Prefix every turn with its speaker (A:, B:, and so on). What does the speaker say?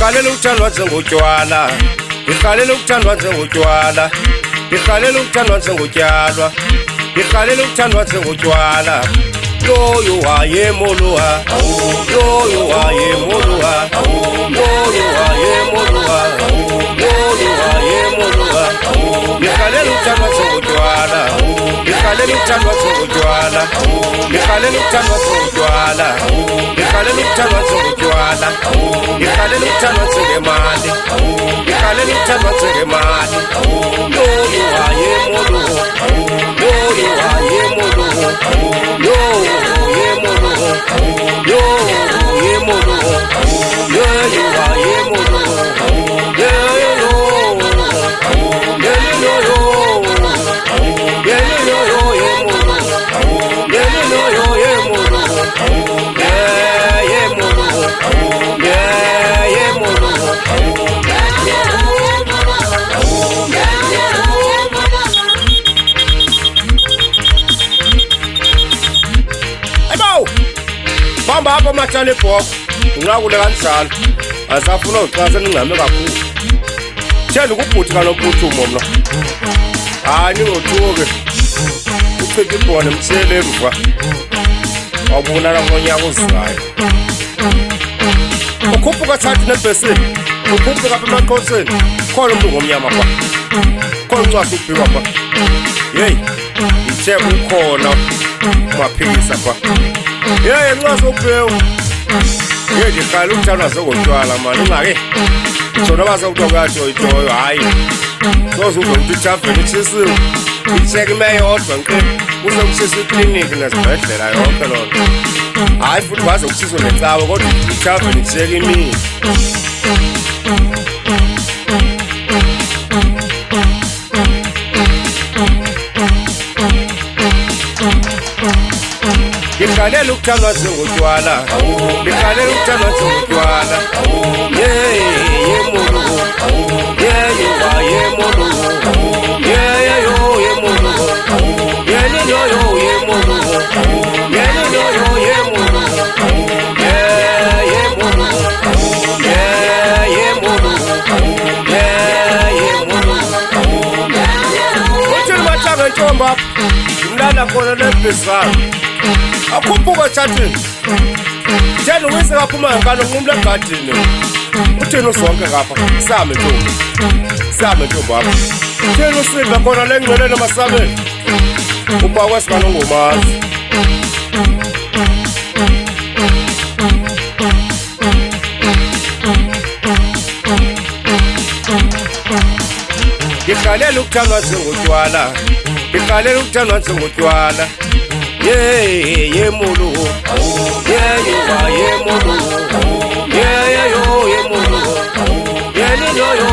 A: Ngikhalela ukuthandwa njengotshwala, ngikhalela ukuthandwa njengotshwala, ngikhalela ukuthandwa njengotyalwa, ngikhalela ukuthandwa njengotshwala. Loyo wayemoluha, loyo wayemoluha, loyo wayemoluha, loyo wayemoluha. Ngikhalela ukuthandwa njengotshwala, ngikhalela ukuthandwa njengotshwala, ngikhalela ukuthandwa njengotshwala, ngikhalela ukuthandwa njengotshwala, ngikhalela ukuthandwa njengemali, ngikhalela ukuthandwa njengemali. Loyo wayemoluha, loyo wayemoluha, loyo yemoluha, loyo yemoluha, loyo wayemoluha, bamba hapa matshana ebhoko nginqakule kanjalo asafuna uxasa ningame kakhulu thela ukubhuthi kanophuthumo mna hayi ningothuke uchitha ibhona emthele emva wabonana ngonyaka ozizayo ukhuphuka thathi nebhesini ukhuphuka apha emaqhoseni khona umuntu ngomnyama kwa khona uncwasi ubhikwa kwa yeyi yitheka ukhona umaphikisa kwa yeyi ncwasi ubhewu yeyi ndikhala ukuthandwa njengotshwala mani ungake jona bazawuthiwa kuyajoyitoyo hayi soze uve ukuthi ithaveni itshisiwe itsheka ime yodwa nkqi uze kutshisa ikliniki nezibhedlela yonke loo nto hayi futhi baze kutshiswe necawe kodwa ithaveni itsheka imini ngikhalela ukuthandwa njengotshwala, ngikhalela ukuthandwa njengotshwala. Yemoluha, yeyo wayemoluha, yeyo yemoluha, yelilo yemoluha, yelilo yemoluha, yemoluha, yemoluha. Uthi mathanga ntomba, ngimlanda khona nebhesana. Akhuphuka thathini njalo wise kaphuma ngalo nqumla egadini utheni usonke kapha same ntombi apha theni usidla khona le ngcelele masameni uba kwesikalo ngomazi ngikhalela ukuthandwa njengotshwala, ngikhalela ukuthandwa njengotshwala. Yemoluha, yeyo wayemoluha, yeyo yemoluha, yelilo